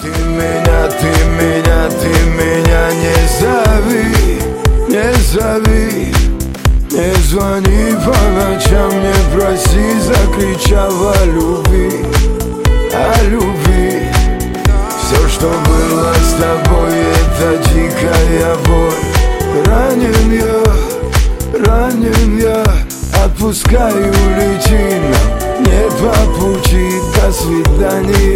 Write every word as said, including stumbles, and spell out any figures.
Ты меня, ты меня, ты меня не зови, не зови. Не звони по ночам, не проси, закричав о любви, о любви. Все, что было с тобой, это дикая боль. Ранен я, ранен я, отпускай, улети нам не по пути. До свидания.